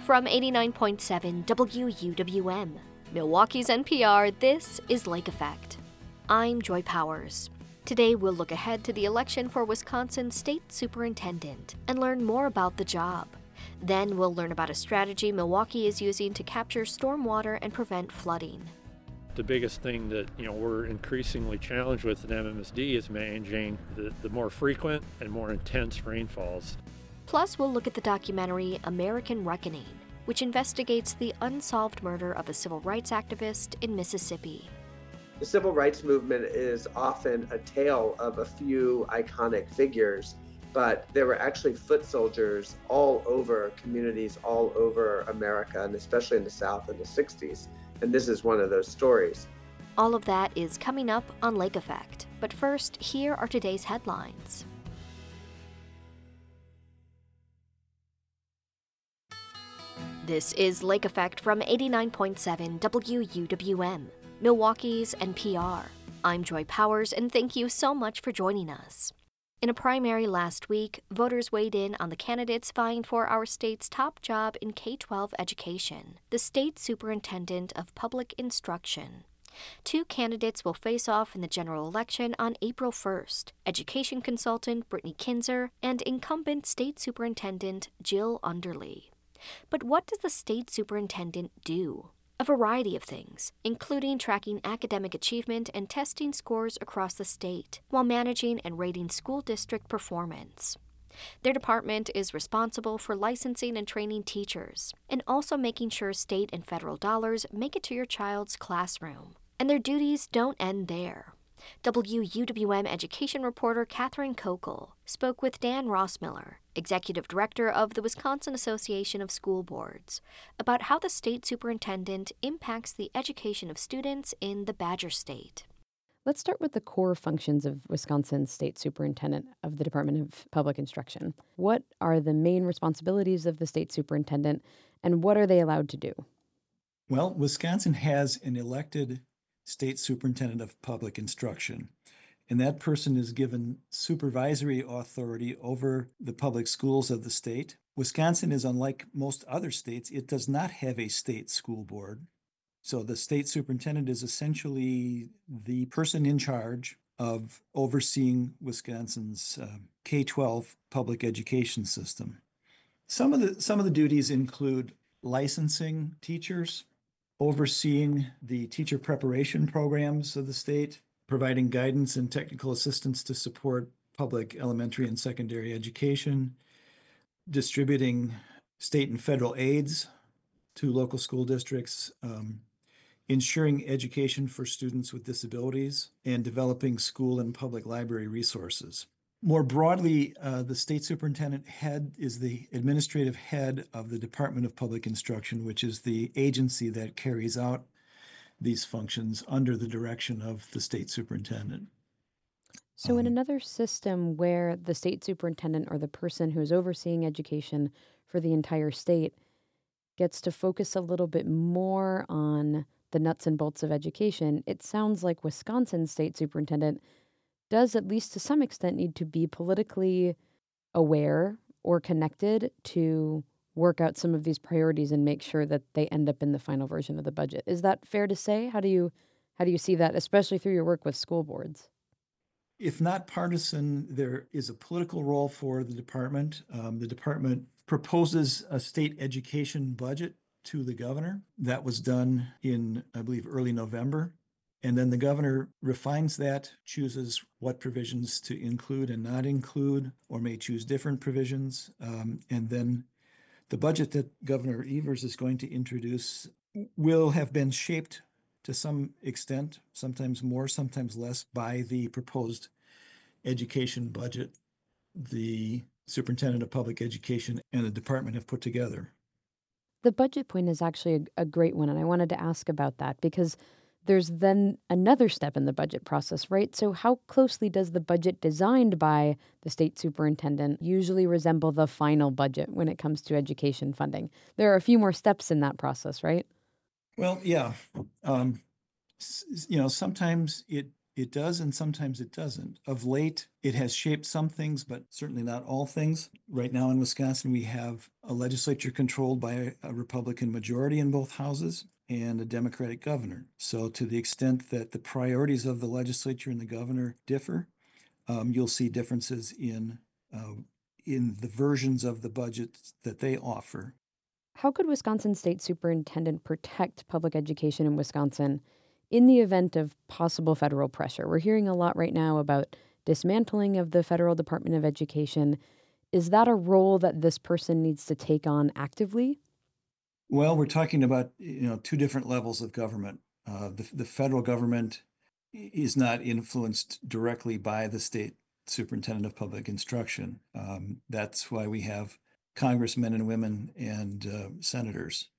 From 89.7 WUWM, Milwaukee's NPR, this is Lake Effect. I'm Joy Powers. Today we'll look ahead to the election for Wisconsin's state superintendent and learn more about the job. Then we'll learn about a strategy Milwaukee is using to capture stormwater and prevent flooding. The biggest thing that we're increasingly challenged with in MMSD is managing the more frequent and more intense rainfalls. Plus, we'll look at the documentary American Reckoning, which investigates the unsolved murder of a civil rights activist in Mississippi. The civil rights movement is often a tale of a few iconic figures, but there were actually foot soldiers all over communities all over America, and especially in the South in the 60s. And this is one of those stories. All of that is coming up on Lake Effect. But first, here are today's headlines. This is Lake Effect from 89.7 WUWM, Milwaukee's NPR. I'm Joy Powers, and thank you so much for joining us. In a primary last week, voters weighed in on the candidates vying for our state's top job in K-12 education, the State Superintendent of Public Instruction. Two candidates will face off in the general election on April 1st, education consultant Brittany Kinzer and incumbent State Superintendent Jill Underly. But what does the state superintendent do? A variety of things, including tracking academic achievement and testing scores across the state, while managing and rating school district performance. Their department is responsible for licensing and training teachers, and also making sure state and federal dollars make it to your child's classroom. And their duties don't end there. WUWM education reporter Catherine Kokel spoke with Dan Rossmiller, executive director of the Wisconsin Association of School Boards, about how the state superintendent impacts the education of students in the Badger State. Let's start with the core functions of Wisconsin's state superintendent of the Department of Public Instruction. What are the main responsibilities of the state superintendent, and what are they allowed to do? Well, Wisconsin has an elected state superintendent of public instruction, and that person is given supervisory authority over the public schools of the state. Wisconsin is unlike most other states. It does not have a state school board. So the state superintendent is essentially the person in charge of overseeing Wisconsin's K-12 public education system. Some of the duties include licensing teachers, overseeing the teacher preparation programs of the state, providing guidance and technical assistance to support public elementary and secondary education, distributing state and federal aids to local school districts, ensuring education for students with disabilities, and developing school and public library resources. More broadly, the state superintendent head is the administrative head of the Department of Public Instruction, which is the agency that carries out these functions under the direction of the state superintendent. So in another system where the state superintendent, or the person who is overseeing education for the entire state, gets to focus a little bit more on the nuts and bolts of education, it sounds like Wisconsin's state superintendent does, at least to some extent, need to be politically aware or connected to work out some of these priorities and make sure that they end up in the final version of the budget. Is that fair to say? How do you see that, especially through your work with school boards? If not partisan, there is a political role for the department. The department proposes a state education budget to the governor. That was done in, I believe, early November. And then the governor refines that, chooses what provisions to include and not include, or may choose different provisions. And then the budget that Governor Evers is going to introduce will have been shaped to some extent, sometimes more, sometimes less, by the proposed education budget the superintendent of public education and the department have put together. The budget point is actually a great one, and I wanted to ask about that because there's then another step in the budget process, right? So how closely does the budget designed by the state superintendent usually resemble the final budget when it comes to education funding? There are a few more steps in that process, right? Well, yeah. Sometimes it it does, and sometimes it doesn't. Of late, it has shaped some things, but certainly not all things. Right now in Wisconsin, we have a legislature controlled by a Republican majority in both houses and a Democratic governor. So to the extent that the priorities of the legislature and the governor differ, you'll see differences in the versions of the budgets that they offer. How could Wisconsin State Superintendent protect public education in Wisconsin in the event of possible federal pressure? We're hearing a lot right now about dismantling of the federal Department of Education. Is that a role that this person needs to take on actively? Well, we're talking about two different levels of government. The federal government is not influenced directly by the state superintendent of public instruction. That's why we have congressmen and women and senators.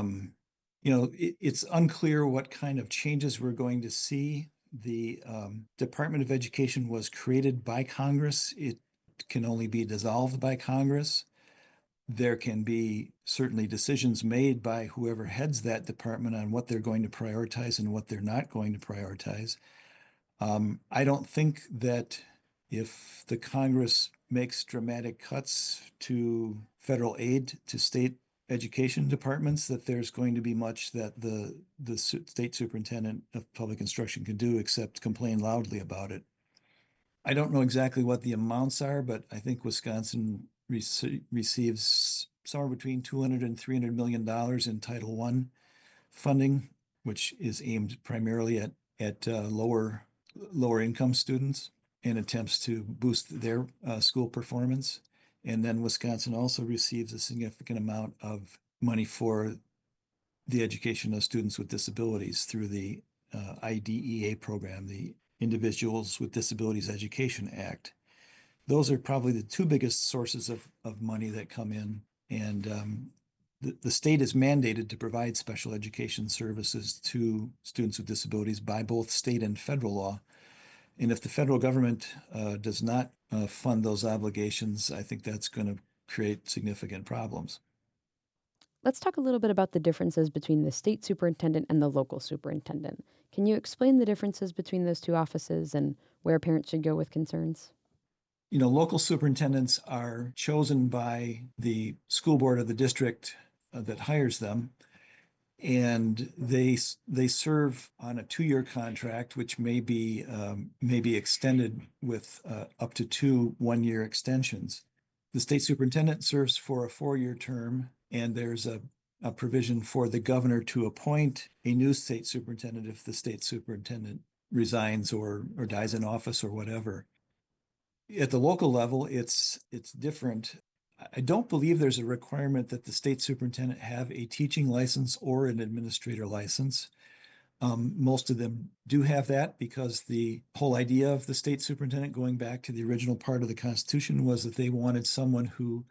It's unclear what kind of changes we're going to see. The Department of Education was created by Congress. It can only be dissolved by Congress. There can be certainly decisions made by whoever heads that department on what they're going to prioritize and what they're not going to prioritize. I don't think that if the Congress makes dramatic cuts to federal aid to state education departments, that there's going to be much that the state superintendent of public instruction can do except complain loudly about it. I don't know exactly what the amounts are, but I think Wisconsin receives somewhere between $200 and $300 million in Title I funding, which is aimed primarily at lower income students and attempts to boost their school performance. And then Wisconsin also receives a significant amount of money for the education of students with disabilities through the IDEA program, the Individuals with Disabilities Education Act. Those are probably the two biggest sources of money that come in. And the state is mandated to provide special education services to students with disabilities by both state and federal law. And if the federal government does not fund those obligations, I think that's going to create significant problems. Let's talk a little bit about the differences between the state superintendent and the local superintendent. Can you explain the differences between those two offices and where parents should go with concerns? Local superintendents are chosen by the school board of the district that hires them, and they serve on a 2-year contract, which may be extended with up to 2 1-year extensions. The state superintendent serves for a 4-year term, and there's a provision for the governor to appoint a new state superintendent if the state superintendent resigns or dies in office or whatever. At the local level, it's different. I don't believe there's a requirement that the state superintendent have a teaching license or an administrator license. Most of them do have that because the whole idea of the state superintendent, going back to the original part of the Constitution, was that they wanted someone who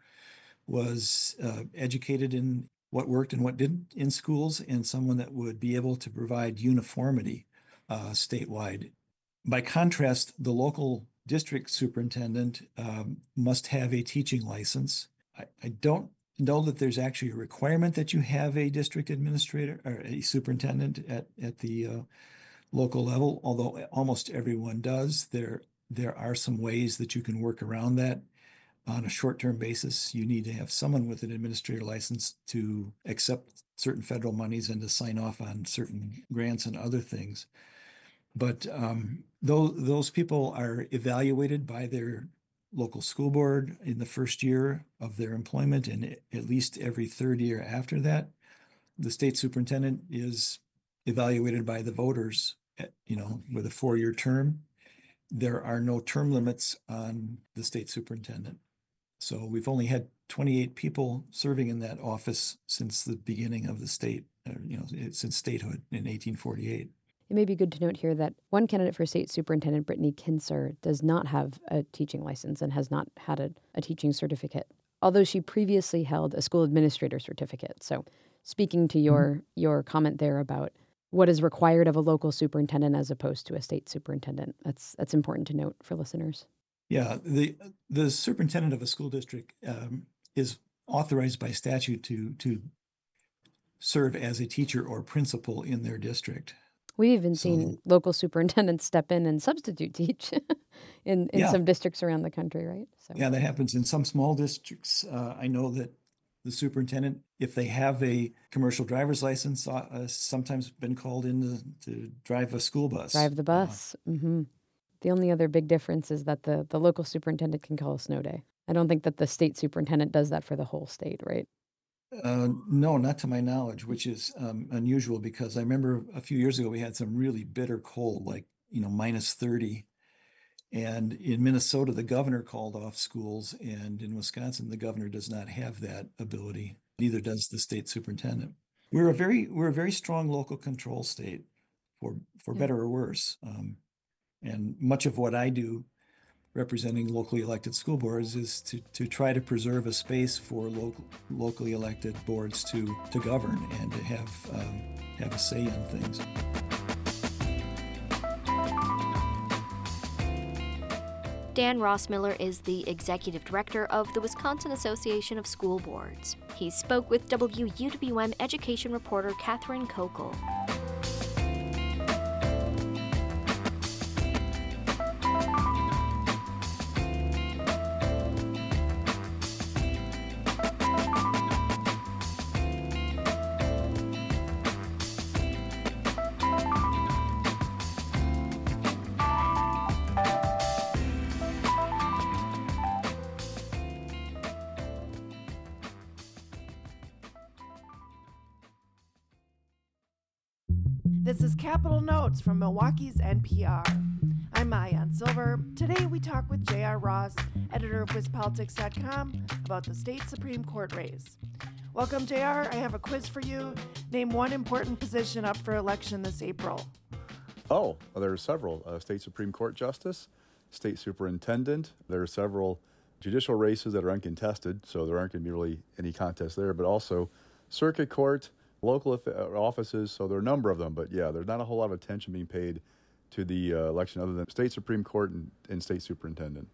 was educated in what worked and what didn't in schools, and someone that would be able to provide uniformity statewide. By contrast, the local district superintendent must have a teaching license. I don't know that there's actually a requirement that you have a district administrator or a superintendent at the local level, although almost everyone does. There are some ways that you can work around that. On a short-term basis, you need to have someone with an administrator license to accept certain federal monies and to sign off on certain grants and other things. But those people are evaluated by their local school board in the first year of their employment, and at least every third year after that. The state superintendent is evaluated by the voters, with a 4-year term. There are no term limits on the state superintendent. So we've only had 28 people serving in that office since the beginning of the state, since statehood in 1848. It may be good to note here that one candidate for state superintendent, Brittany Kinser, does not have a teaching license and has not had a teaching certificate, although she previously held a school administrator certificate. So speaking to your comment there about what is required of a local superintendent as opposed to a state superintendent, that's important to note for listeners. Yeah, the superintendent of a school district is authorized by statute to serve as a teacher or principal in their district. We've even So, seen local superintendents step in and substitute teach in yeah, some districts around the country, right? So yeah, that happens in some small districts. I know that the superintendent, if they have a commercial driver's license, sometimes been called in to drive a school bus. drive the bus. The only other big difference is that the local superintendent can call a snow day. I don't think that the state superintendent does that for the whole state, right? No, not to my knowledge, which is unusual because I remember a few years ago we had some really bitter cold, like, minus 30. And in Minnesota, the governor called off schools, and in Wisconsin, the governor does not have that ability. Neither does the state superintendent. We're a very strong local control state, for Yeah. better or worse. And much of what I do representing locally elected school boards is to try to preserve a space for locally elected boards to govern and to have a say in things. Dan Rossmiller is the executive director of the Wisconsin Association of School Boards. He spoke with WUWM education reporter Catherine Kokel. This is Capital Notes from Milwaukee's NPR. I'm Maayan Silver. Today we talk with J.R. Ross, editor of WisPolitics.com, about the state Supreme Court race. Welcome, J.R. I have a quiz for you. Name one important position up for election this April. Oh, well, there are several. State Supreme Court Justice, State Superintendent. There are several judicial races that are uncontested, so there aren't going to be really any contest there, but also Circuit Court, local offices, so there are a number of them. But yeah, there's not a whole lot of attention being paid to the election other than State Supreme Court and State Superintendent.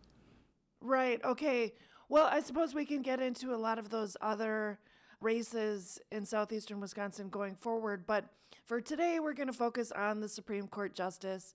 Right, okay. Well, I suppose we can get into a lot of those other races in southeastern Wisconsin going forward, but for today we're going to focus on the Supreme Court Justice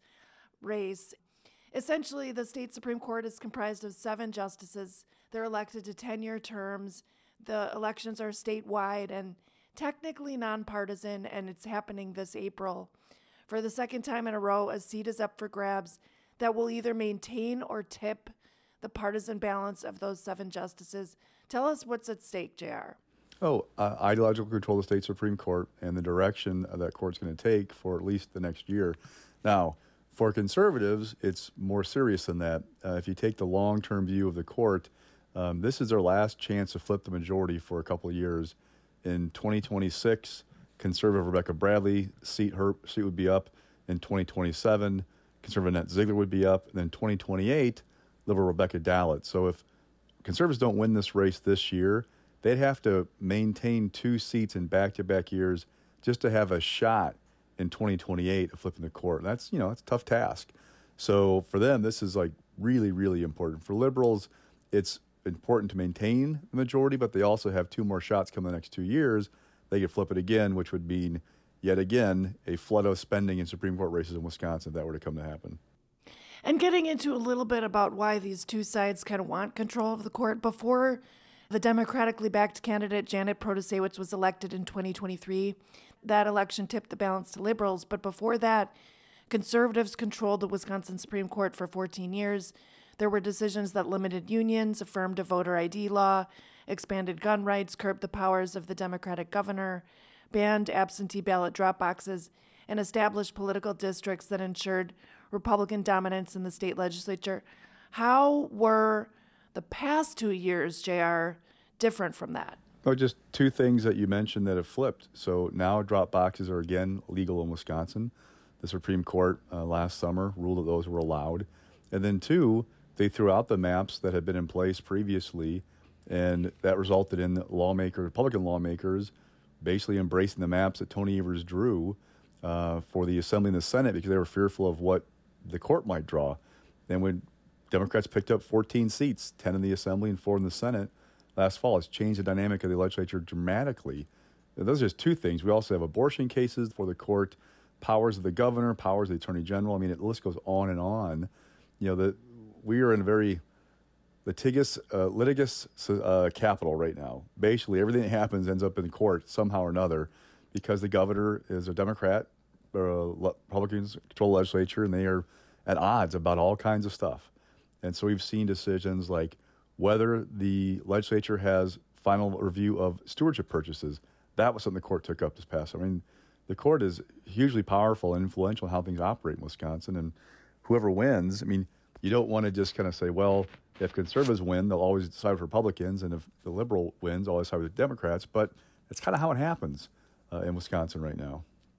race. Essentially, the state Supreme Court is comprised of 7 justices. They're elected to 10-year terms. The elections are statewide and technically nonpartisan, and it's happening this April. For the second time in a row, a seat is up for grabs that will either maintain or tip the partisan balance of those 7 justices. Tell us what's at stake, JR. Ideological control of the state Supreme Court and the direction that court's going to take for at least the next year. Now, for conservatives, it's more serious than that. If you take the long-term view of the court, this is their last chance to flip the majority for a couple of years. In 2026, conservative Rebecca Bradley seat would be up. In 2027, conservative Annette Ziegler would be up. And then 2028, liberal Rebecca Dallett. So if conservatives don't win this race this year, they'd have to maintain 2 seats in back-to-back years just to have a shot in 2028 of flipping the court. And that's, it's a tough task. So for them, this is like really, really important. For liberals, it's important to maintain the majority, but they also have 2 more shots coming the next 2 years. They could flip it again, which would mean, yet again, a flood of spending in Supreme Court races in Wisconsin if that were to come to happen. And getting into a little bit about why these 2 sides kind of want control of the court. Before the democratically backed candidate Janet Protasewicz was elected in 2023, that election tipped the balance to liberals. But before that, conservatives controlled the Wisconsin Supreme Court for 14 years. There were decisions that limited unions, affirmed a voter ID law, expanded gun rights, curbed the powers of the Democratic governor, banned absentee ballot drop boxes, and established political districts that ensured Republican dominance in the state legislature. How were the past 2 years, JR, different from that? Oh, just 2 things that you mentioned that have flipped. So now drop boxes are again legal in Wisconsin. The Supreme Court last summer ruled that those were allowed. And then 2, they threw out the maps that had been in place previously, and that resulted in Republican lawmakers basically embracing the maps that Tony Evers drew for the Assembly and the Senate because they were fearful of what the court might draw. And when Democrats picked up 14 seats, 10 in the Assembly and 4 in the Senate last fall, it's changed the dynamic of the legislature dramatically. And those are just 2 things. We also have abortion cases for the court. powers of the governor, powers of the attorney general. I mean, the list goes on and on. We are in a very litigious capital right now. Basically, everything that happens ends up in court somehow or another because the governor is a Democrat, Republicans control the legislature, and they are at odds about all kinds of stuff. And so we've seen decisions like whether the legislature has final review of stewardship purchases. That was something the court took up this past. I mean, the court is hugely powerful and influential in how things operate in Wisconsin. And whoever wins, I mean, you don't want to just kind of say, well, if conservatives win, they'll always side with Republicans, and if the liberal wins, they'll always side with the Democrats. But it's kind of how it happens in Wisconsin right now.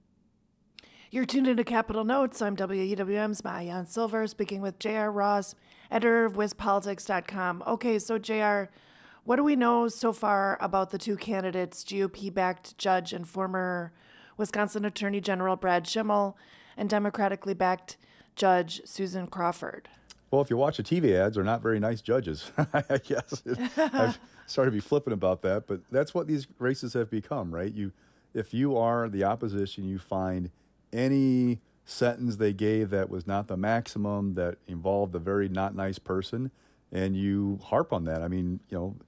You're tuned into Capitol Notes. I'm WEWM's Maayan Silver, speaking with J.R. Ross, editor of WisPolitics.com. Okay, so J.R., what do we know so far about the two candidates, GOP-backed judge and former Wisconsin Attorney General Brad Schimmel and Democratically backed Judge Susan Crawford? Well, if you watch the TV ads, they're not very nice judges, I guess. I've started to be flippant about that, but that's what these races have become, right? If you are the opposition, you find any sentence they gave that was not the maximum, that involved a very not nice person, and you harp on that. I mean,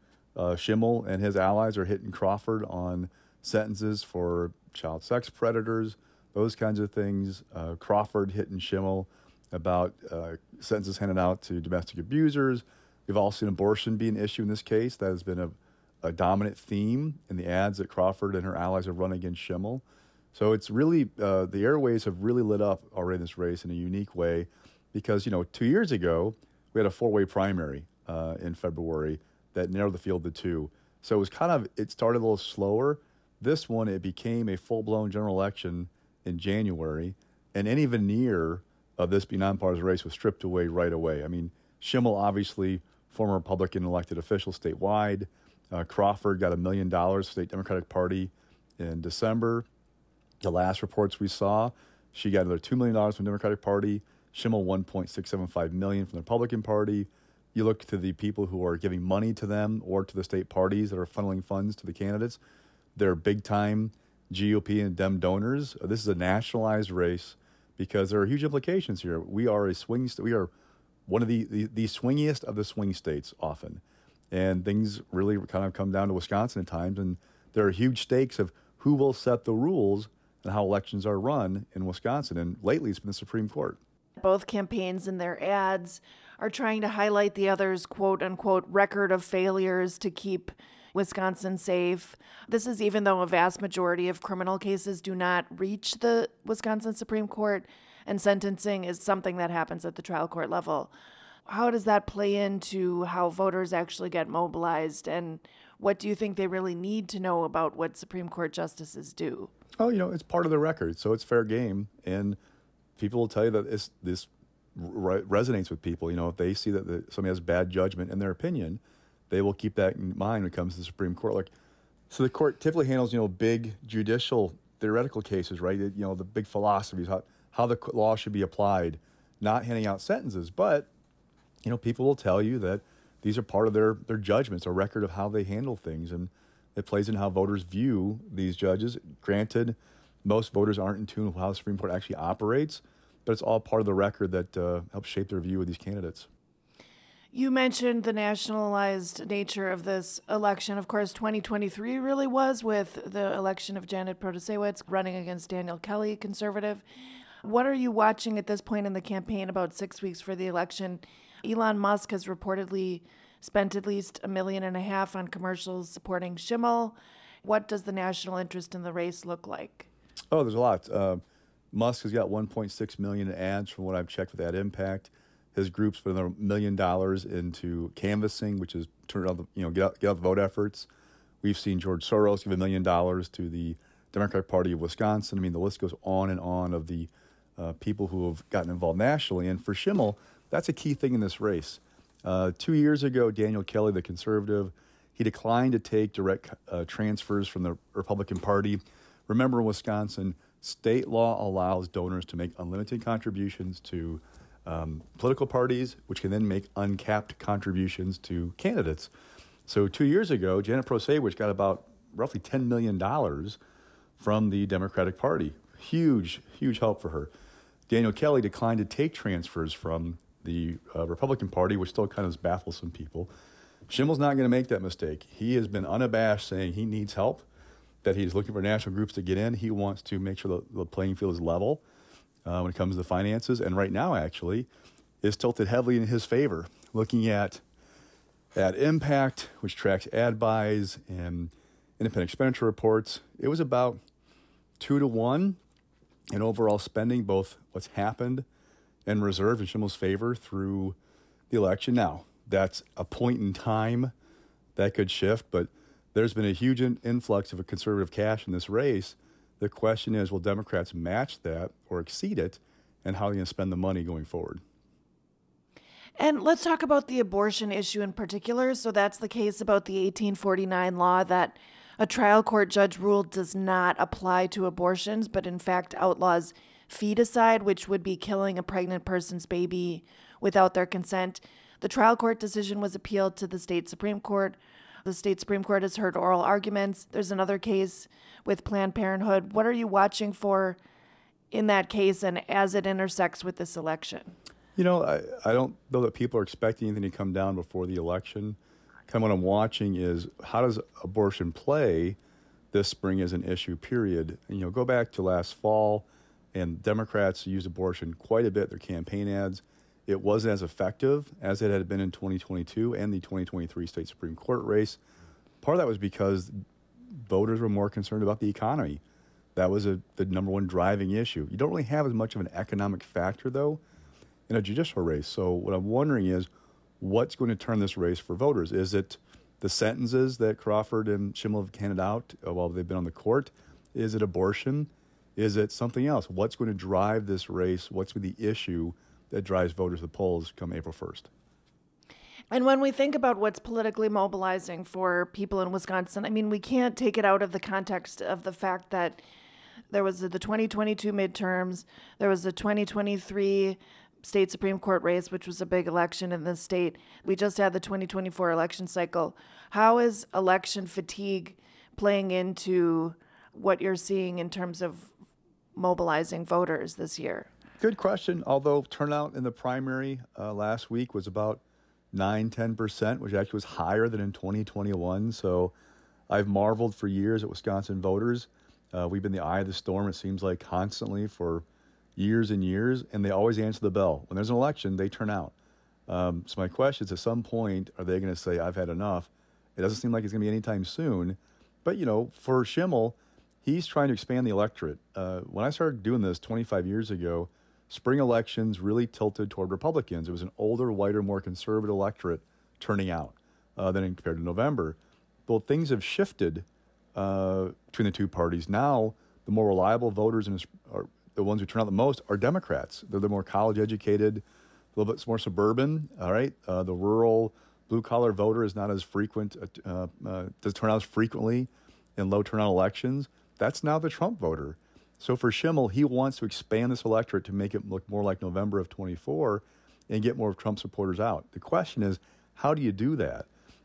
Schimmel and his allies are hitting Crawford on sentences for child sex predators, those kinds of things. Crawford hitting Schimmel about sentences handed out to domestic abusers. We've all seen abortion be an issue in this case. That has been a dominant theme in the ads that Crawford and her allies have run against Schimmel. So it's really, the airways have really lit up already in this race in a unique way because, 2 years ago, we had a four-way primary in February that narrowed the field to two. So it started a little slower. This one, it became a full-blown general election in January, and any veneer of this being nonpartisan race was stripped away right away. I mean, Schimmel, obviously, former Republican elected official statewide. Crawford got $1 million, State Democratic Party, in December. The last reports we saw, she got another $2 million from the Democratic Party. Schimmel, $1.675 million from the Republican Party. You look to the people who are giving money to them or to the state parties that are funneling funds to the candidates. They're big-time GOP and Dem donors. This is a nationalized race because there are huge implications here. We are we are one of the swingiest of the swing states often. And things really kind of come down to Wisconsin at times. And there are huge stakes of who will set the rules and how elections are run in Wisconsin. And lately it's been the Supreme Court. Both campaigns in their ads are trying to highlight the other's quote-unquote record of failures to keep Wisconsin safe. This is even though a vast majority of criminal cases do not reach the Wisconsin Supreme Court, and sentencing is something that happens at the trial court level. How does that play into how voters actually get mobilized, and what do you think they really need to know about what Supreme Court justices do? Oh, it's part of the record, so it's fair game, and people will tell you that this resonates with people. If they see that somebody has bad judgment in their opinion, they will keep that in mind when it comes to the Supreme Court. So the court typically handles, big judicial theoretical cases, right? The big philosophies, how the law should be applied, not handing out sentences. But, people will tell you that these are part of their judgments, a record of how they handle things. And it plays in how voters view these judges. Granted, most voters aren't in tune with how the Supreme Court actually operates, but it's all part of the record that helps shape their view of these candidates. You mentioned the nationalized nature of this election. Of course, 2023 really was, with the election of Janet Protasiewicz running against Daniel Kelly, conservative. What are you watching at this point in the campaign, about 6 weeks for the election? Elon Musk has reportedly spent at least $1.5 million on commercials supporting Schimmel. What does the national interest in the race look like? Oh, there's a lot. Musk has got $1.6 million in ads from what I've checked with Ad Impact. His group's put another $1 million into canvassing, which is get out the vote efforts. We've seen George Soros give $1 million to the Democratic Party of Wisconsin. I mean, the list goes on and on of the people who have gotten involved nationally. And for Schimmel, that's a key thing in this race. 2 years ago, Daniel Kelly, the conservative, he declined to take direct transfers from the Republican Party. Remember, in Wisconsin, state law allows donors to make unlimited contributions to political parties, which can then make uncapped contributions to candidates. So 2 years ago, Janet Protasiewicz got about roughly $10 million from the Democratic Party. huge help for her. Daniel Kelly declined to take transfers from the Republican Party, which still kind of baffles some people. Schimmel's not going to make that mistake. He has been unabashed saying he needs help, that he's looking for national groups to get in. He wants to make sure the playing field is level when it comes to the finances. And right now, actually, is tilted heavily in his favor. Looking at Impact, which tracks ad buys and independent expenditure reports, it was about 2-1 in overall spending, both what's happened and reserved in Schimmel's favor through the election. Now, that's a point in time that could shift, but there's been a huge influx of a conservative cash in this race. The question is, will Democrats match that or exceed it, and how are they going to spend the money going forward? And let's talk about the abortion issue in particular. So that's the case about the 1849 law that a trial court judge ruled does not apply to abortions, but in fact outlaws feticide, which would be killing a pregnant person's baby without their consent. The trial court decision was appealed to the state Supreme Court. The state Supreme Court has heard oral arguments. There's another case with Planned Parenthood. What are you watching for in that case and as it intersects with this election? You know, I don't know that people are expecting anything to come down before the election. Kind of what I'm watching is, how does abortion play this spring as an issue, period? And, go back to last fall, and Democrats used abortion quite a bit in their campaign ads. It wasn't as effective as it had been in 2022 and the 2023 state Supreme Court race. Part of that was because voters were more concerned about the economy. That was the number one driving issue. You don't really have as much of an economic factor, though, in a judicial race. So what I'm wondering is, what's going to turn this race for voters? Is it the sentences that Crawford and Schimmel have handed out while they've been on the court? Is it abortion? Is it something else? What's going to drive this race? What's the issue that drives voters to the polls come April 1st? And when we think about what's politically mobilizing for people in Wisconsin, I mean, we can't take it out of the context of the fact that there was the 2022 midterms, there was the 2023 state Supreme Court race, which was a big election in the state. We just had the 2024 election cycle. How is election fatigue playing into what you're seeing in terms of mobilizing voters this year? Good question. Although turnout in the primary last week was about 9-10%, which actually was higher than in 2021. So I've marveled for years at Wisconsin voters. We've been the eye of the storm, it seems like, constantly for years and years, and they always answer the bell. When there's an election, they turn out. So my question is, at some point, are they going to say, I've had enough? It doesn't seem like it's going to be anytime soon. But, for Schimmel, he's trying to expand the electorate. When I started doing this 25 years ago, spring elections really tilted toward Republicans. It was an older, whiter, more conservative electorate turning out than compared to November. Well, things have shifted between the two parties. Now, the more reliable voters are the ones who turn out the most are Democrats. They're the more college-educated, a little bit more suburban, all right? The rural, blue-collar voter is not as frequent, does turn out as frequently in low-turnout elections. That's now the Trump voter. So for Schimmel, he wants to expand this electorate to make it look more like November of 24 and get more of Trump supporters out. The question is, how do you do that?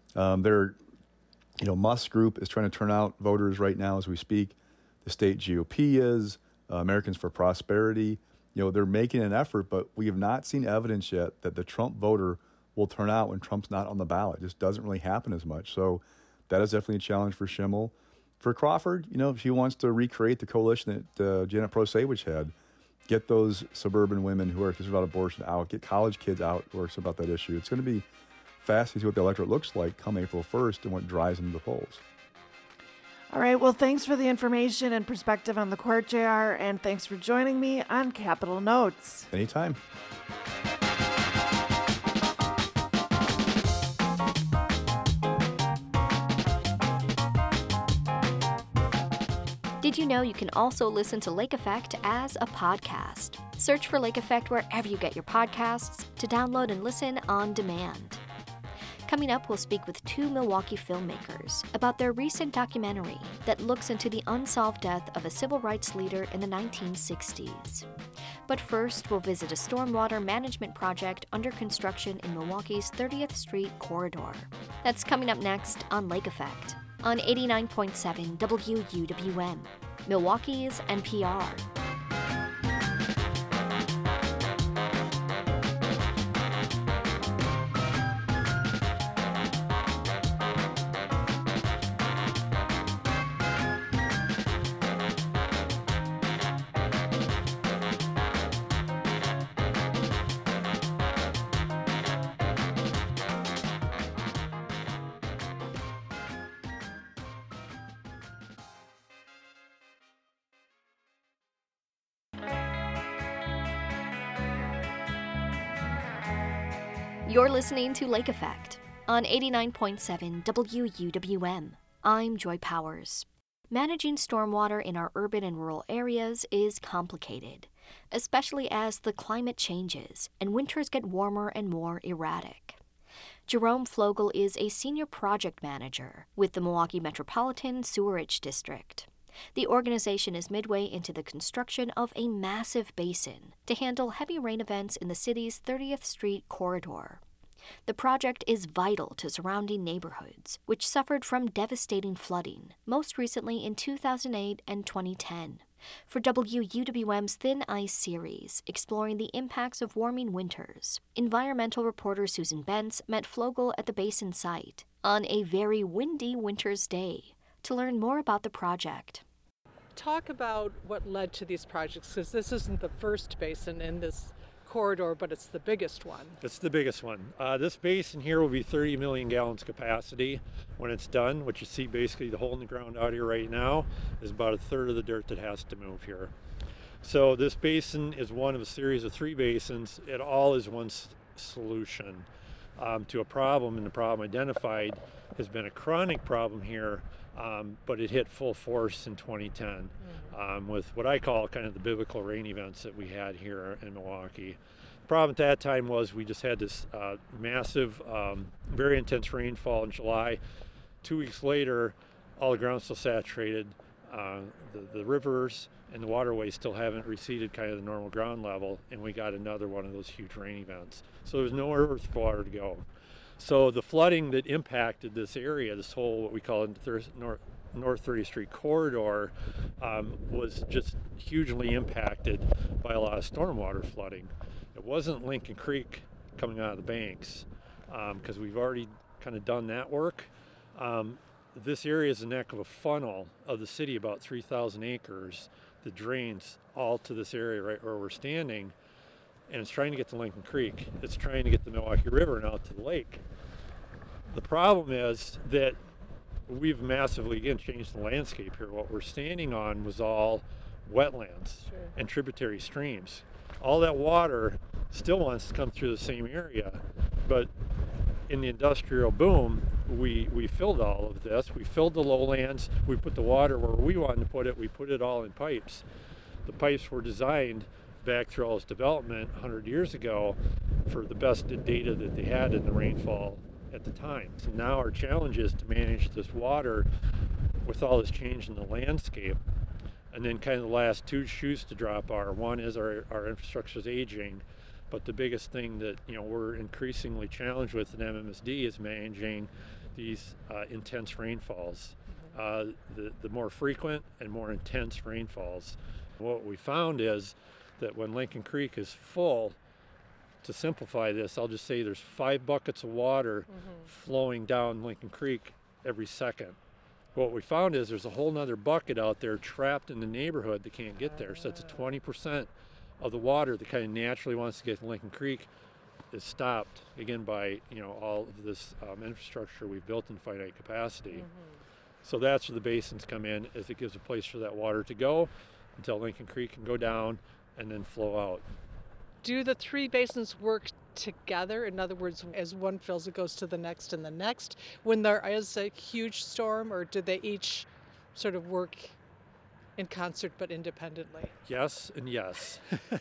Musk Group is trying to turn out voters right now as we speak. The state GOP is. Americans for Prosperity, they're making an effort, but we have not seen evidence yet that the Trump voter will turn out when Trump's not on the ballot. It just doesn't really happen as much. So that is definitely a challenge for Schimmel. For Crawford, she wants to recreate the coalition that Janet Prosewicz had. Get those suburban women who are concerned about abortion out, get college kids out who are concerned about that issue. It's going to be fast to see what the electorate looks like come April 1st and what drives them to the polls. All right. Well, thanks for the information and perspective on the court, JR, and thanks for joining me on Capitol Notes. Anytime. Did you know you can also listen to Lake Effect as a podcast? Search for Lake Effect wherever you get your podcasts to download and listen on demand. Coming up, we'll speak with two Milwaukee filmmakers about their recent documentary that looks into the unsolved death of a civil rights leader in the 1960s. But first, we'll visit a stormwater management project under construction in Milwaukee's 30th Street corridor. That's coming up next on Lake Effect on 89.7 WUWM, Milwaukee's NPR. You're listening to Lake Effect on 89.7 WUWM. I'm Joy Powers. Managing stormwater in our urban and rural areas is complicated, especially as the climate changes and winters get warmer and more erratic. Jerome Flogel is a senior project manager with the Milwaukee Metropolitan Sewerage District. The organization is midway into the construction of a massive basin to handle heavy rain events in the city's 30th Street corridor. The project is vital to surrounding neighborhoods, which suffered from devastating flooding, most recently in 2008 and 2010. For WUWM's Thin Ice series, exploring the impacts of warming winters, environmental reporter Susan Bentz met Flogel at the basin site on a very windy winter's day to learn more about the project. Talk about what led to these projects, because this isn't the first basin in this corridor, but it's the biggest one. It's the biggest one. This basin here will be 30 million gallons capacity when it's done. What you see basically the hole in the ground out here right now is about a third of the dirt that has to move here. So this basin is one of a series of 3 basins. It all is one solution to a problem, and the problem identified has been a chronic problem here, but it hit full force in 2010 with what I call kind of the biblical rain events that we had here in Milwaukee. The problem at that time was we just had this massive, very intense rainfall in July. 2 weeks later, all the ground's still saturated. The rivers and the waterways still haven't receded kind of the normal ground level, and we got another one of those huge rain events. So there was nowhere for water to go. So the flooding that impacted this area, this whole what we call North 30th Street corridor, was just hugely impacted by a lot of stormwater flooding. It wasn't Lincoln Creek coming out of the banks, because we've already kind of done that work. This area is the neck of a funnel of the city, about 3,000 acres, that drains all to this area right where we're standing, and it's trying to get to Lincoln Creek. It's trying to get the Milwaukee River and out to the lake. The problem is that we've massively, again, changed the landscape here. What we're standing on was all wetlands and tributary streams. All that water still wants to come through the same area, but in the industrial boom, we filled all of this. We filled the lowlands. We put the water where we wanted to put it. We put it all in pipes. The pipes were designed back through all this development 100 years ago for the best data that they had in the rainfall at the time. So now our challenge is to manage this water with all this change in the landscape. And then kind of the last 2 shoes to drop are, one is our infrastructure is aging, but the biggest thing that we're increasingly challenged with in MMSD is managing these intense rainfalls, the more frequent and more intense rainfalls. What we found is that when Lincoln Creek is full, to simplify this, I'll just say there's 5 buckets of water flowing down Lincoln Creek every second. What we found is there's a whole nother bucket out there trapped in the neighborhood that can't get there. So it's 20% of the water that kind of naturally wants to get to Lincoln Creek is stopped, again, by all of this infrastructure we've built in finite capacity. So that's where the basins come in, is it gives a place for that water to go until Lincoln Creek can go down and then flow out. Do the 3 basins work together? In other words, as one fills, it goes to the next and the next when there is a huge storm, or do they each sort of work in concert but independently? Yes and yes.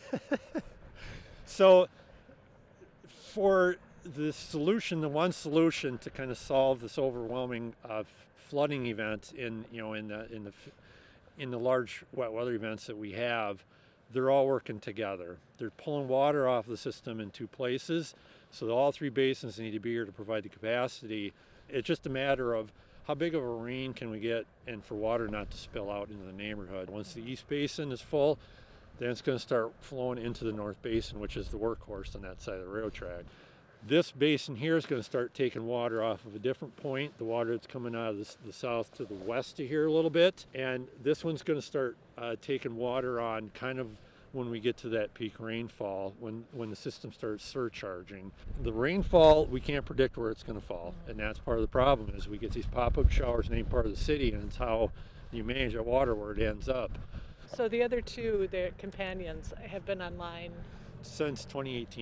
So for the one solution to kind of solve this overwhelming flooding event in the large wet weather events that we have, they're all working together. They're pulling water off the system in 2 places, so all 3 basins need to be here to provide the capacity. It's just a matter of how big of a rain can we get and for water not to spill out into the neighborhood. Once the East Basin is full, then it's going to start flowing into the North Basin, which is the workhorse on that side of the rail track. This basin here is going to start taking water off of a different point, the water that's coming out of the south to the west of here a little bit. And this one's going to start taking water on kind of when we get to that peak rainfall, when the system starts surcharging. The rainfall, we can't predict where it's going to fall. And that's part of the problem, is we get these pop-up showers in any part of the city, and it's how you manage that water where it ends up. So the other 2, the companions, have been online since 2018.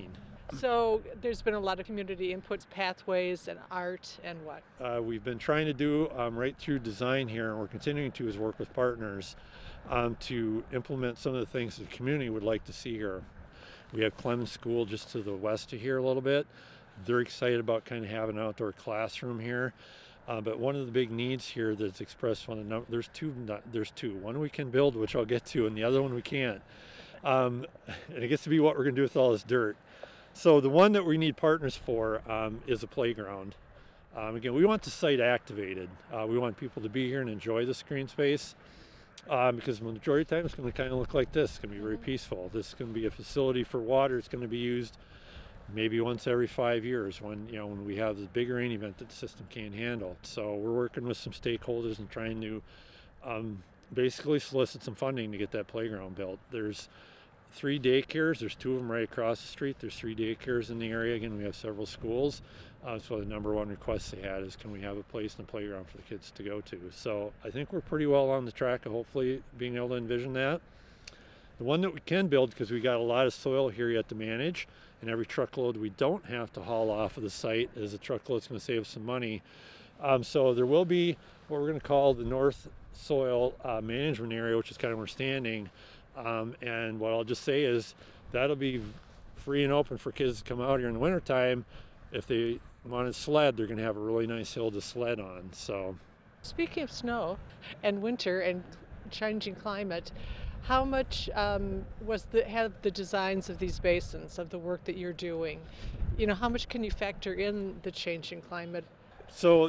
So there's been a lot of community inputs, pathways, and art, and what? We've been trying to do right through design here, and we're continuing to work with partners to implement some of the things the community would like to see here. We have Clemens School just to the west of here a little bit. They're excited about kind of having an outdoor classroom here. But one of the big needs here that's expressed on the number, there's two. One we can build, which I'll get to, and the other one we can't. And it gets to be what we're going to do with all this dirt. So the one that we need partners for is a playground. Again, we want the site activated. We want people to be here and enjoy the green space because the majority of the time it's going to kind of look like this. It's going to be very peaceful. This is going to be a facility for water. It's going to be used maybe once every 5 years when we have the big rain event that the system can't handle. So we're working with some stakeholders and trying to basically solicit some funding to get that playground built. There's 3 daycares. There's 2 of them right across the street. There's 3 daycares in the area. Again, we have several schools. So the number one request they had is, can we have a place and a playground for the kids to go to? So I think we're pretty well on the track of hopefully being able to envision that. The one that we can build, because we got a lot of soil here yet to manage, and every truckload we don't have to haul off of the site is a truckload that's going to save us some money. So there will be what we're going to call the North Soil Management Area, which is kind of where we're standing. And what I'll just say is that'll be free and open for kids to come out here in the wintertime. If they want to sled, they're going to have a really nice hill to sled on. So, speaking of snow and winter and changing climate, how much have the designs of these basins, of the work that you're doing, how much can you factor in the changing climate? So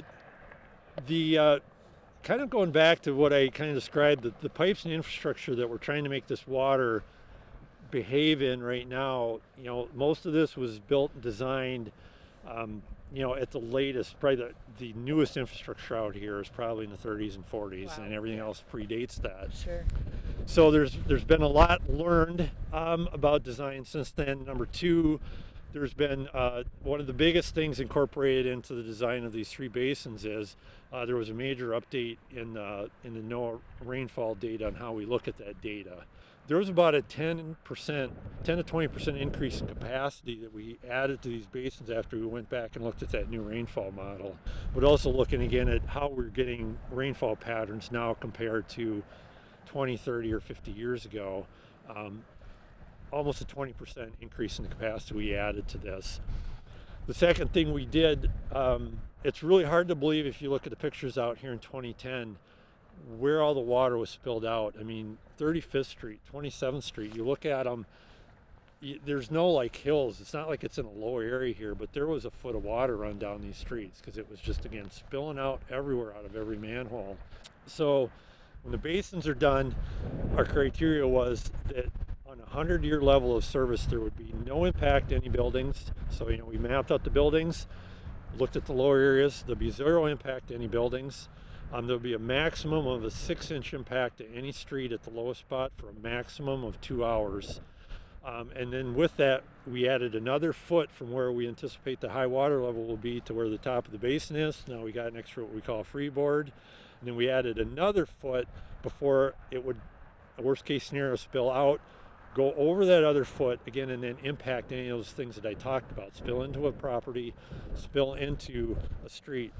the kind of going back to what I kind of described, the pipes and infrastructure that we're trying to make this water behave in right now, most of this was built and designed, at the latest, probably the newest infrastructure out here is probably in the 30s and 40s, wow. And everything else predates that. Sure. So there's been a lot learned about design since then. Number 2, there's been one of the biggest things incorporated into the design of these 3 basins is there was a major update in the NOAA rainfall data on how we look at that data. There was about a 10 to 20% increase in capacity that we added to these basins after we went back and looked at that new rainfall model. But also looking again at how we're getting rainfall patterns now compared to 20, 30, or 50 years ago. Almost a 20% increase in the capacity we added to this. The second thing we did, it's really hard to believe if you look at the pictures out here in 2010, where all the water was spilled out. I mean, 35th Street, 27th Street, you look at them, there's no hills. It's not like it's in a low area here, but there was a foot of water run down these streets because it was just, again, spilling out everywhere out of every manhole. So when the basins are done, our criteria was that on a 100-year level of service, there would be no impact to any buildings. So, we mapped out the buildings, looked at the lower areas. There'll be 0 impact to any buildings. There'll be a maximum of a 6-inch impact to any street at the lowest spot for a maximum of 2 hours. And then with that, we added another foot from where we anticipate the high water level will be to where the top of the basin is. Now we got an extra what we call freeboard. And then we added another foot before it would, a worst case scenario, spill out, go over that other foot again, and then impact any of those things that I talked about. Spill into a property, spill into a street.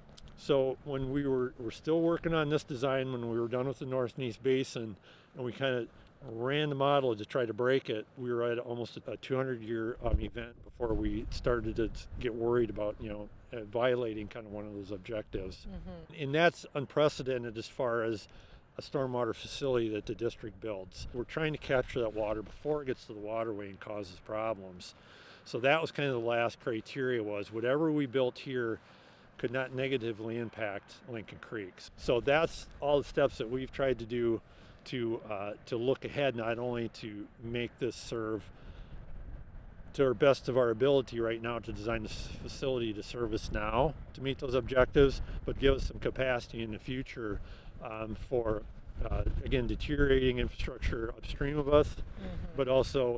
So when we're still working on this design, when we were done with the North and East Basin, and we kind of ran the model to try to break it, we were at almost a 200-year event before we started to get worried about, violating kind of one of those objectives. Mm-hmm. And that's unprecedented as far as a stormwater facility that the district builds. We're trying to capture that water before it gets to the waterway and causes problems. So that was kind of the last criteria, was whatever we built here could not negatively impact Lincoln Creeks. So that's all the steps that we've tried to do to look ahead, not only to make this serve to our best of our ability right now to design this facility to service now to meet those objectives, but give us some capacity in the future for again, deteriorating infrastructure upstream of us, mm-hmm. but also,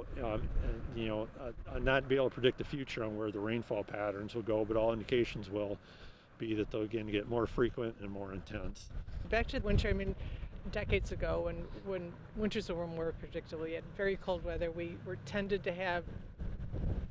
not be able to predict the future on where the rainfall patterns will go, but all indications will be that they'll again get more frequent and more intense. Back to winter, decades ago when winters were more predictably and very cold weather, we were tended to have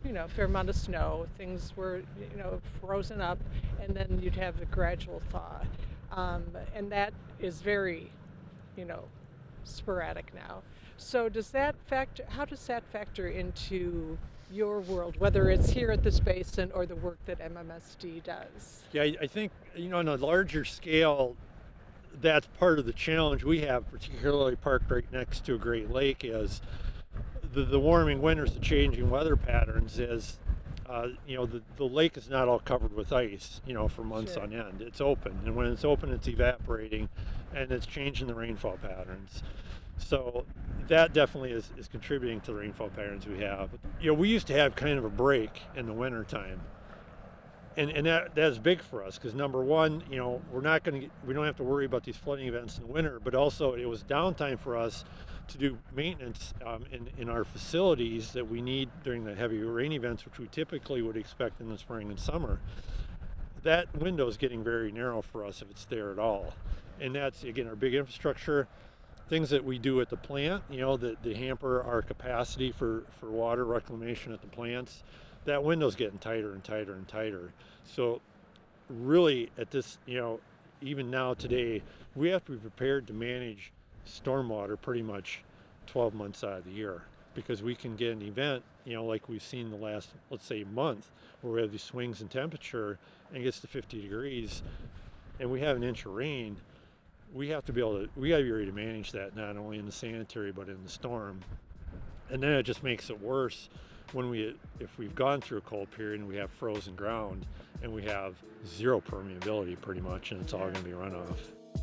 a fair amount of snow, things were, frozen up, and then you'd have a gradual thaw. And that is very, sporadic now. So how does that factor into your world, whether it's here at this basin or the work that MMSD does? Yeah, I think, on a larger scale, that's part of the challenge we have, particularly parked right next to a great lake, is the warming winters, the changing weather patterns is, the lake is not all covered with ice, for months Sure. on end. It's open, and when it's open, it's evaporating, and it's changing the rainfall patterns. So that definitely is contributing to the rainfall patterns we have. We used to have kind of a break in the winter time. And that's big for us because number one, we don't have to worry about these flooding events in the winter, but also it was downtime for us to do maintenance in our facilities that we need during the heavy rain events, which we typically would expect in the spring and summer. That window is getting very narrow for us if it's there at all. And that's, again, our big infrastructure, things that we do at the plant, that hamper our capacity for water reclamation at the plants. That window's getting tighter and tighter and tighter. So really at this, even now today, we have to be prepared to manage stormwater pretty much 12 months out of the year because we can get an event, like we've seen the last, let's say, month where we have these swings in temperature and it gets to 50 degrees and we have an inch of rain. We got to be ready to manage that not only in the sanitary but in the storm. And then it just makes it worse if we've gone through a cold period and we have frozen ground and we have zero permeability pretty much, and it's all going to be runoff.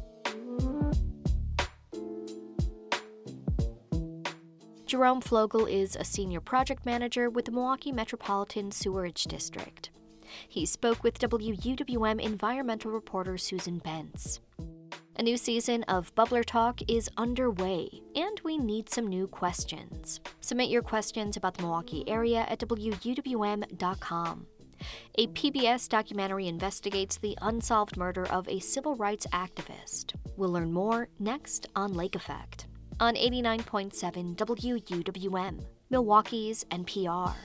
Jerome Flogel is a senior project manager with the Milwaukee Metropolitan Sewerage District. He spoke with WUWM environmental reporter Susan Bentz. A new season of Bubbler Talk is underway, and we need some new questions. Submit your questions about the Milwaukee area at WUWM.com. A PBS documentary investigates the unsolved murder of a civil rights activist. We'll learn more next on Lake Effect on 89.7 WUWM, Milwaukee's NPR.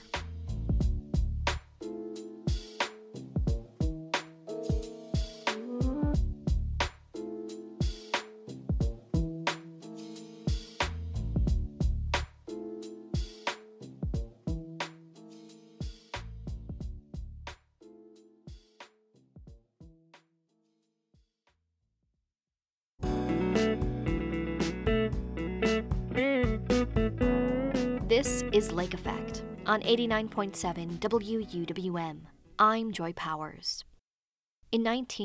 This is Lake Effect on 89.7 WUWM. I'm Joy Powers. In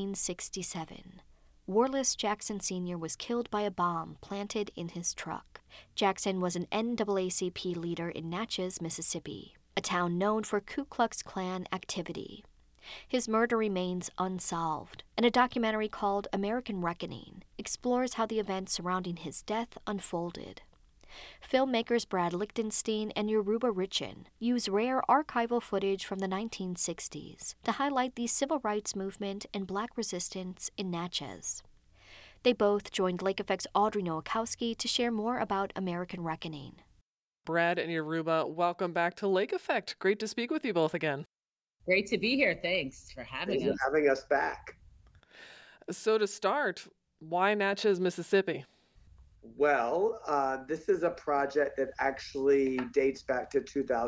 1967, Warless Jackson Sr. was killed by a bomb planted in his truck. Jackson was an NAACP leader in Natchez, Mississippi, a town known for Ku Klux Klan activity. His murder remains unsolved, and a documentary called American Reckoning explores how the events surrounding his death unfolded. Filmmakers Brad Lichtenstein and Yoruba Richin use rare archival footage from the 1960s to highlight the civil rights movement and Black resistance in Natchez. They both joined Lake Effect's Audrey Nowakowski to share more about American Reckoning. Brad and Yoruba, welcome back to Lake Effect. Great to speak with you both again. Great to be here. Thanks for having us. Thanks for having us back. So to start, why Natchez, Mississippi? Well, this is a project that actually dates back to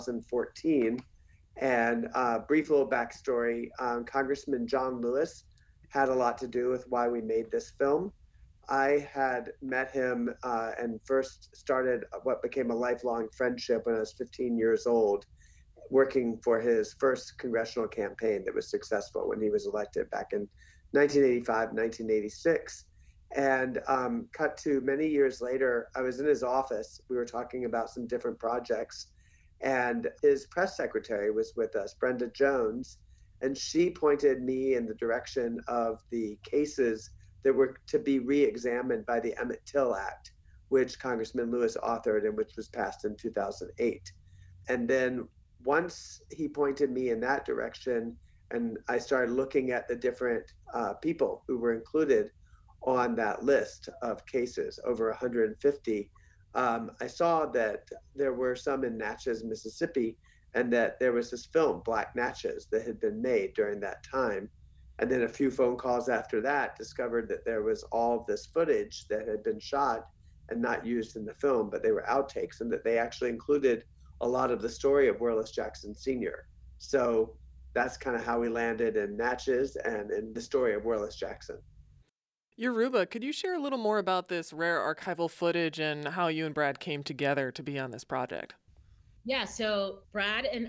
2014. And brief little backstory, Congressman John Lewis had a lot to do with why we made this film. I had met him and first started what became a lifelong friendship when I was 15 years old, working for his first congressional campaign that was successful when he was elected back in 1985, 1986. And cut to many years later, I was in his office. We were talking about some different projects, and his press secretary was with us, Brenda Jones, and she pointed me in the direction of the cases that were to be re-examined by the Emmett Till Act, which Congressman Lewis authored and which was passed in 2008. And then once he pointed me in that direction, and I started looking at the different people who were included on that list of cases, over 150, I saw that there were some in Natchez, Mississippi, and that there was this film, Black Natchez, that had been made during that time. And then a few phone calls after that discovered that there was all of this footage that had been shot and not used in the film, but they were outtakes, and that they actually included a lot of the story of Werliss Jackson Sr. So that's kind of how we landed in Natchez and in the story of Werliss Jackson. Yoruba, could you share a little more about this rare archival footage and how you and Brad came together to be on this project? Yeah, so Brad and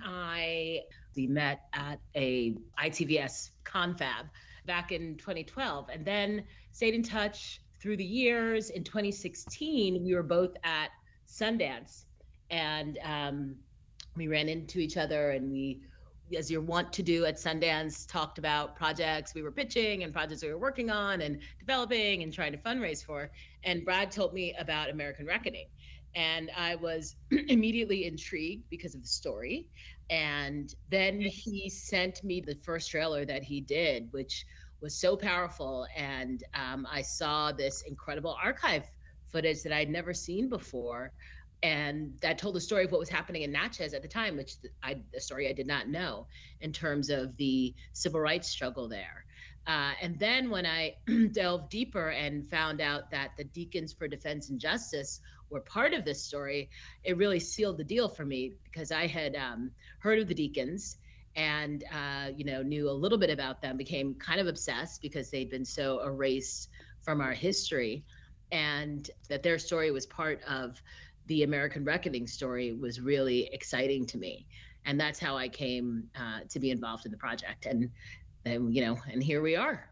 we met at a ITVS confab back in 2012 and then stayed in touch through the years. In 2016, we were both at Sundance, and we ran into each other, and we, as you're wont to do at Sundance, talked about projects we were pitching and projects we were working on and developing and trying to fundraise for. And Brad told me about American Reckoning. And I was immediately intrigued because of the story. And then he sent me the first trailer that he did, which was so powerful. And I saw this incredible archive footage that I'd never seen before. And that told the story of what was happening in Natchez at the time, which the story I did not know in terms of the civil rights struggle there. And then when I delved deeper and found out that the Deacons for Defense and Justice were part of this story, it really sealed the deal for me, because I had heard of the Deacons and knew a little bit about them, became kind of obsessed because they'd been so erased from our history, and that their story was part of the American Reckoning story was really exciting to me. And that's how I came to be involved in the project. And then, and here we are.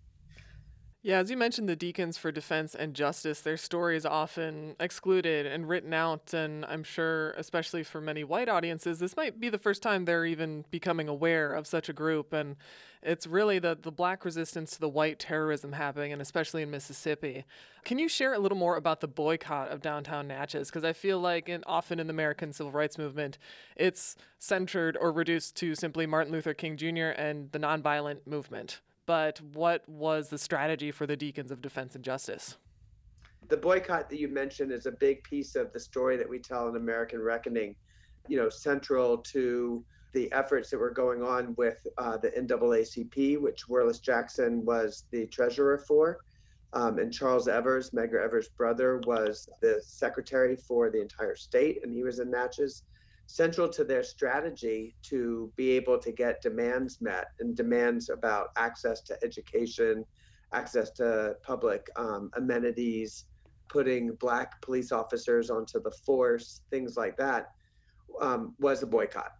Yeah, as you mentioned, the Deacons for Defense and Justice, their story is often excluded and written out, and I'm sure, especially for many white audiences, this might be the first time they're even becoming aware of such a group, and it's really the black resistance to the white terrorism happening, and especially in Mississippi. Can you share a little more about the boycott of downtown Natchez? Because I feel like often in the American civil rights movement, it's centered or reduced to simply Martin Luther King Jr. and the nonviolent movement. But what was the strategy for the Deacons of Defense and Justice? The boycott that you mentioned is a big piece of the story that we tell in American Reckoning, central to the efforts that were going on with the NAACP, which Werliss Jackson was the treasurer for. And Charles Evers, Medgar Evers' brother, was the secretary for the entire state, and he was in Natchez. Central to their strategy to be able to get demands met, and demands about access to education, access to public amenities, putting Black police officers onto the force, things like that, was a boycott.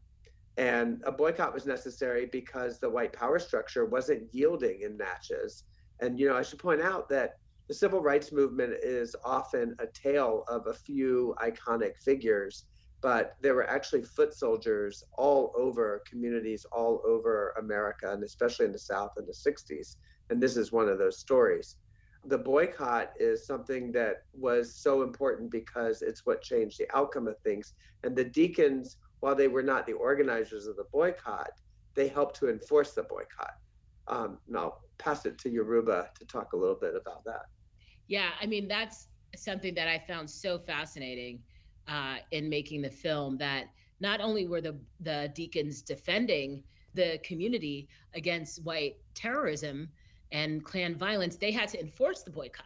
And a boycott was necessary because the white power structure wasn't yielding in Natchez. And, I should point out that the civil rights movement is often a tale of a few iconic figures, but there were actually foot soldiers all over communities all over America, and especially in the South in the 60s. And this is one of those stories. The boycott is something that was so important because it's what changed the outcome of things. And the Deacons, while they were not the organizers of the boycott, they helped to enforce the boycott. And I'll pass it to Yoruba to talk a little bit about that. Yeah, that's something that I found so fascinating in making the film, that not only were the Deacons defending the community against white terrorism and Klan violence, they had to enforce the boycott.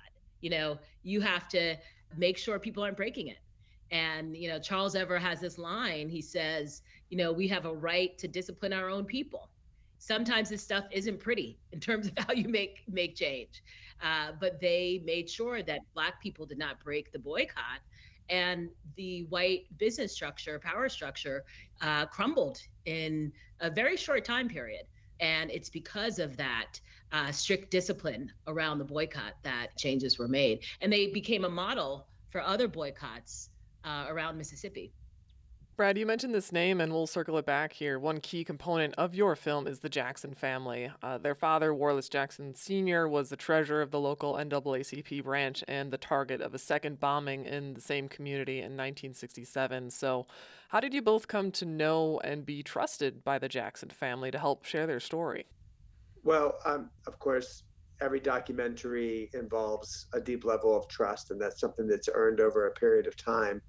You have to make sure people aren't breaking it. And, Charles Evers has this line, he says, we have a right to discipline our own people. Sometimes this stuff isn't pretty in terms of how you make change. But they made sure that Black people did not break the boycott. And the white business structure, power structure, crumbled in a very short time period. And it's because of that strict discipline around the boycott that changes were made. And they became a model for other boycotts around Mississippi. Brad, you mentioned this name, and we'll circle it back here. One key component of your film is the Jackson family. Their father, Werliss Jackson Sr., was the treasurer of the local NAACP branch and the target of a second bombing in the same community in 1967. So how did you both come to know and be trusted by the Jackson family to help share their story? Well, of course, every documentary involves a deep level of trust, and that's something that's earned over a period of time.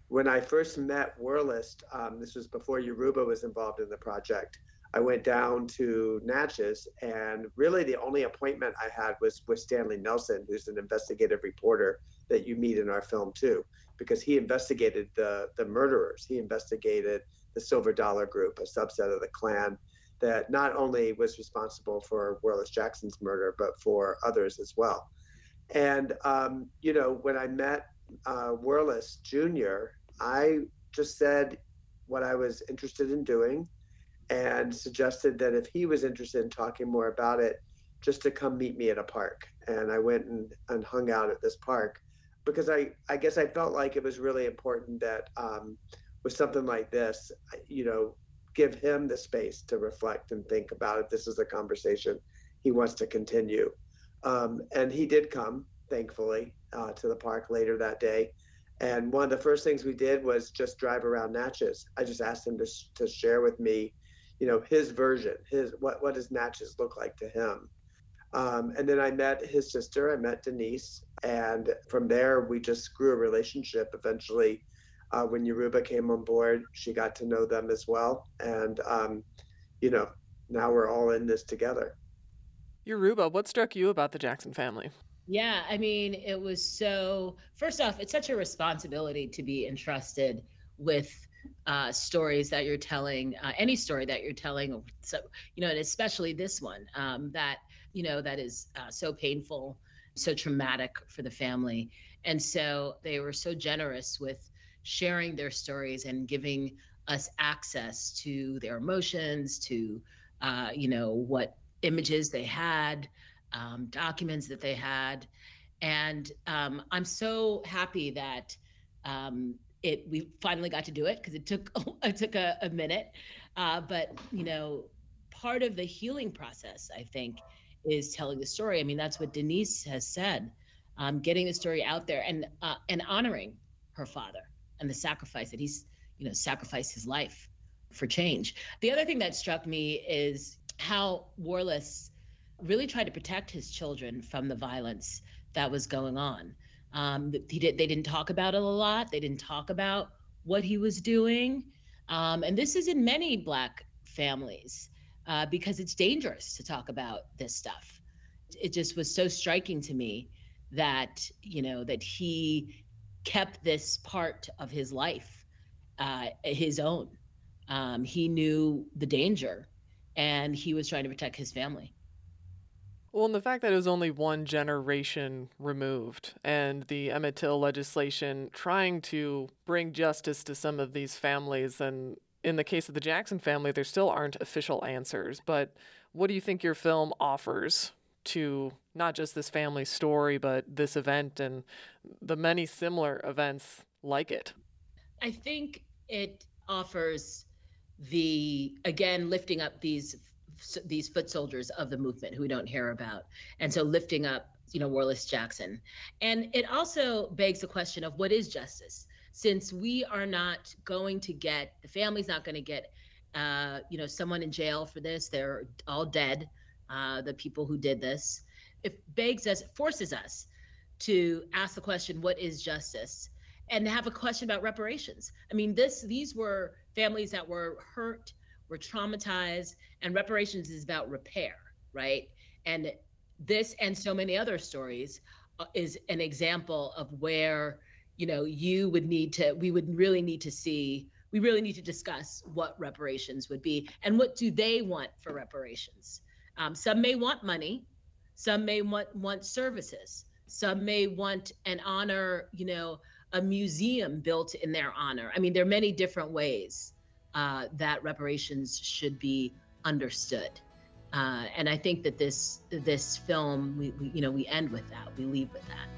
When I first met Wurlist, this was before Yoruba was involved in the project, I went down to Natchez, and really the only appointment I had was with Stanley Nelson, who's an investigative reporter that you meet in our film too, because he investigated the murderers. He investigated the Silver Dollar Group, a subset of the Klan that not only was responsible for Wurlist Jackson's murder, but for others as well. And, when I met Wurlist Jr., I just said what I was interested in doing and suggested that if he was interested in talking more about it, just to come meet me at a park. And I went and hung out at this park because I guess I felt like it was really important that with something like this, give him the space to reflect and think about it. This is a conversation he wants to continue. And he did come, thankfully, to the park later that day. And one of the first things we did was just drive around Natchez. I just asked him to share with me, his version, what does Natchez look like to him? And then I met his sister, I met Denise. And from there, we just grew a relationship. Eventually, when Yoruba came on board, she got to know them as well. And, now we're all in this together. Yoruba, what struck you about the Jackson family? Yeah, I mean, it was first off, it's such a responsibility to be entrusted with stories that you're telling, any story that you're telling, so, and especially this one, that is so painful, so traumatic for the family. And so they were so generous with sharing their stories and giving us access to their emotions, to, what images they had, documents that they had. And I'm so happy that we finally got to do it, because it took a minute. But, part of the healing process, I think, is telling the story. I mean, that's what Denise has said, getting the story out there and honoring her father and the sacrifice that he's, sacrificed his life for change. The other thing that struck me is how Wurlist really tried to protect his children from the violence that was going on. They didn't talk about it a lot. They didn't talk about what he was doing. And this is in many Black families, because it's dangerous to talk about this stuff. It just was so striking to me that, that he kept this part of his life his own. He knew the danger, and he was trying to protect his family. Well, and the fact that it was only one generation removed, and the Emmett Till legislation trying to bring justice to some of these families, and in the case of the Jackson family, there still aren't official answers. But what do you think your film offers to not just this family story, but this event and the many similar events like it? I think it offers lifting up these foot soldiers of the movement who we don't hear about. And so lifting up, Wurlist Jackson. And it also begs the question of what is justice? Since we are not going to get, the family's not going to get, someone in jail for this. They're all dead, the people who did this. It forces us to ask the question, what is justice? And have a question about reparations. I mean, these were families that were hurt, were traumatized, and reparations is about repair, right? And this and so many other stories is an example of where, we really need to discuss what reparations would be and what do they want for reparations. Some may want money, some may want services, some may want an honor, a museum built in their honor. I mean, there are many different ways that reparations should be understood. And I think that this film, we end with that, we leave with that.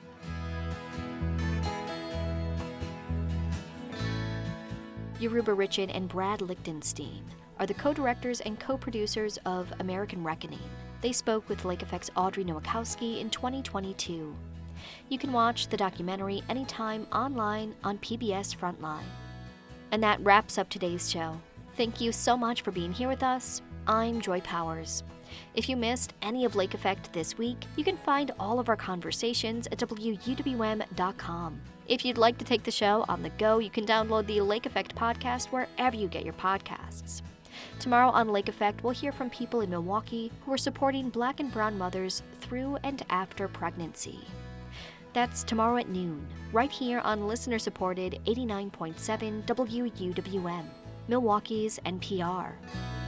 Yoruba Richin and Brad Lichtenstein are the co-directors and co-producers of American Reckoning. They spoke with Lake Effect's Audrey Nowakowski in 2022. You can watch the documentary anytime online on PBS Frontline. And that wraps up today's show. Thank you so much for being here with us. I'm Joy Powers. If you missed any of Lake Effect this week, you can find all of our conversations at WUWM.com. If you'd like to take the show on the go, you can download the Lake Effect podcast wherever you get your podcasts. Tomorrow on Lake Effect, we'll hear from people in Milwaukee who are supporting Black and brown mothers through and after pregnancy. That's tomorrow at noon, right here on listener-supported 89.7 WUWM, Milwaukee's NPR.